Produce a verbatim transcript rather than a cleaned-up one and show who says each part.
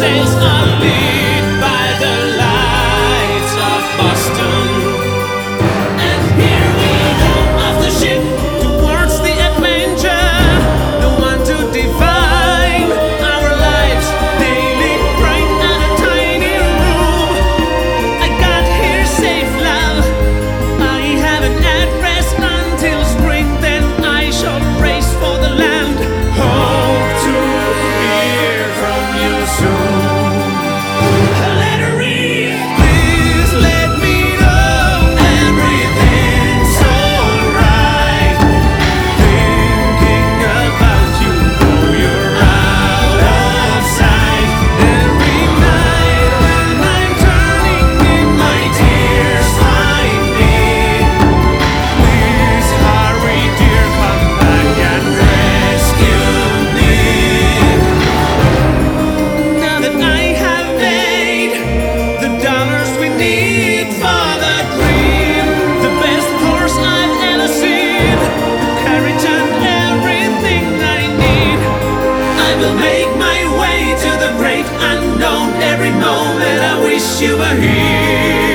Speaker 1: sails are lit by the lights of Boston. And here we go off the ship towards the adventure. No one to define our lives. Daily bright and a tiny room. I got here safe, love. I have an address until spring. Then I shall race for the land. Hope to hear from you soon. A letter read. Please let me know everything's alright. Thinking about you, though you're out of sight. Every night when I'm turning in, my tears find me. Please hurry, dear, come back and rescue me. Now that I have made the dollars we need for the dream, the best horse I've ever seen, the carriage and everything I need, I will make my way to the great unknown. Every moment I wish you were here.